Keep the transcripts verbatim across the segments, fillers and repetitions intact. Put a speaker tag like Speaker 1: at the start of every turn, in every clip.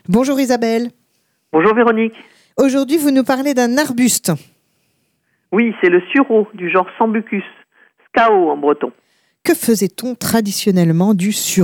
Speaker 1: Bonjour Isabelle.
Speaker 2: Bonjour Véronique.
Speaker 1: Aujourd'hui, vous nous parlez d'un arbuste.
Speaker 2: Oui, c'est le sureau du genre Sambucus, Scao en breton.
Speaker 1: Que faisait-on traditionnellement du sureau ?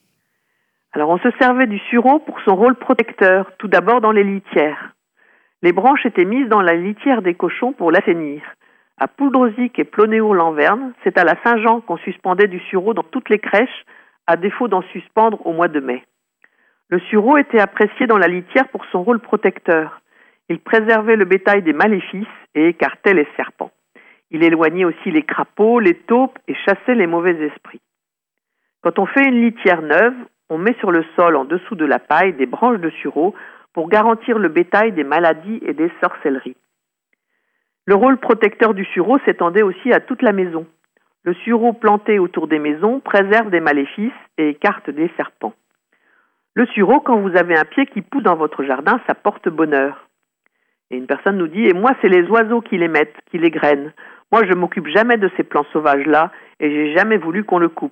Speaker 2: Alors on se servait du sureau pour son rôle protecteur, tout d'abord dans les litières. Les branches étaient mises dans la litière des cochons pour l'assainir. À Poudrosic et Plonéour-Lanverne, c'est à la Saint-Jean qu'on suspendait du sureau dans toutes les crèches, à défaut d'en suspendre au mois de mai. Le sureau était apprécié dans la litière pour son rôle protecteur. Il préservait le bétail des maléfices et écartait les serpents. Il éloignait aussi les crapauds, les taupes et chassait les mauvais esprits. Quand on fait une litière neuve, on met sur le sol en dessous de la paille des branches de sureau pour garantir le bétail des maladies et des sorcelleries. Le rôle protecteur du sureau s'étendait aussi à toute la maison. Le sureau planté autour des maisons préserve des maléfices et écarte des serpents. Le sureau, quand vous avez un pied qui pousse dans votre jardin, ça porte bonheur. Et une personne nous dit « Et moi, c'est les oiseaux qui les mettent, qui les grainent. Moi, je ne m'occupe jamais de ces plants sauvages-là et j'ai jamais voulu qu'on le coupe. »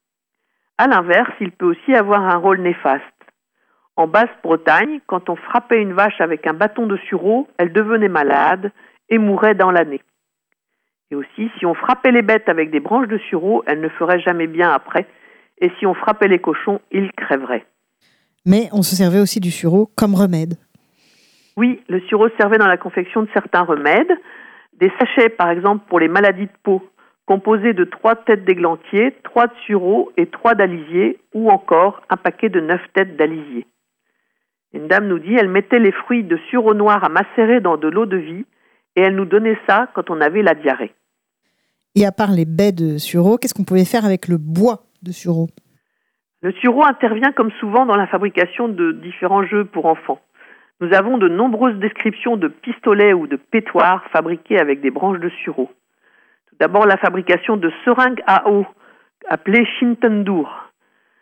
Speaker 2: À l'inverse, il peut aussi avoir un rôle néfaste. En Basse-Bretagne, quand on frappait une vache avec un bâton de sureau, elle devenait malade et mourait dans l'année. Et aussi, si on frappait les bêtes avec des branches de sureau, elles ne feraient jamais bien après. Et si on frappait les cochons, ils crèveraient.
Speaker 1: Mais on se servait aussi du sureau comme remède.
Speaker 2: Oui, le sureau servait dans la confection de certains remèdes. Des sachets, par exemple, pour les maladies de peau, composés de trois têtes d'églantier, trois de sureau et trois d'alisier, ou encore un paquet de neuf têtes d'alisier. Une dame nous dit, elle mettait les fruits de sureau noir à macérer dans de l'eau de vie, et elle nous donnait ça quand on avait la diarrhée.
Speaker 1: Et à part les baies de sureau, qu'est-ce qu'on pouvait faire avec le bois de sureau ?
Speaker 2: Le sureau intervient comme souvent dans la fabrication de différents jeux pour enfants. Nous avons de nombreuses descriptions de pistolets ou de pétoires fabriqués avec des branches de sureau. Tout d'abord, la fabrication de seringues à eau, appelées Shintendur.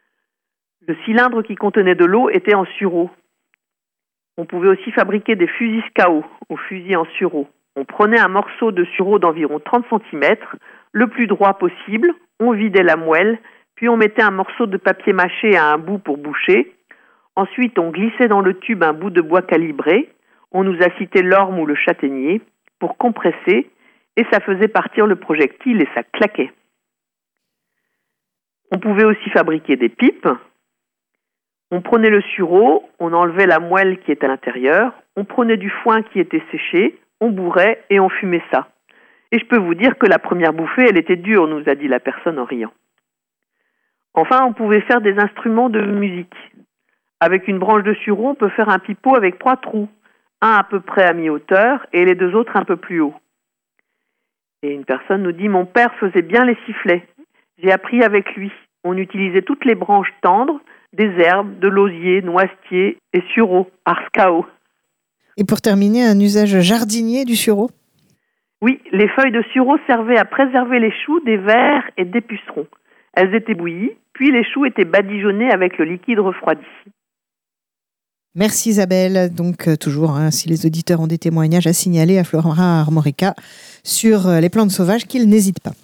Speaker 2: Le cylindre qui contenait de l'eau était en sureau. On pouvait aussi fabriquer des fusils Scao, ou fusils en sureau. On prenait un morceau de sureau d'environ trente centimètres, le plus droit possible, on vidait la moelle, puis on mettait un morceau de papier mâché à un bout pour boucher. Ensuite, on glissait dans le tube un bout de bois calibré. On nous a cité l'orme ou le châtaignier pour compresser et ça faisait partir le projectile et ça claquait. On pouvait aussi fabriquer des pipes. On prenait le sureau, on enlevait la moelle qui était à l'intérieur, on prenait du foin qui était séché, on bourrait et on fumait ça. Et je peux vous dire que la première bouffée, elle était dure, nous a dit la personne en riant. Enfin, on pouvait faire des instruments de musique. Avec une branche de sureau, on peut faire un pipeau avec trois trous, un à peu près à mi-hauteur et les deux autres un peu plus haut. Et une personne nous dit « Mon père faisait bien les sifflets. J'ai appris avec lui. On utilisait toutes les branches tendres, des herbes, de l'osier, noisetier et sureau, Scao. »
Speaker 1: Et pour terminer, un usage jardinier du sureau ?
Speaker 2: Oui, les feuilles de sureau servaient à préserver les choux des vers et des pucerons. Elles étaient bouillies, puis les choux étaient badigeonnés avec le liquide refroidi.
Speaker 1: Merci Isabelle. Donc euh, toujours, hein, si les auditeurs ont des témoignages à signaler à Flora Armorica sur euh, les plantes sauvages, qu'ils n'hésitent pas.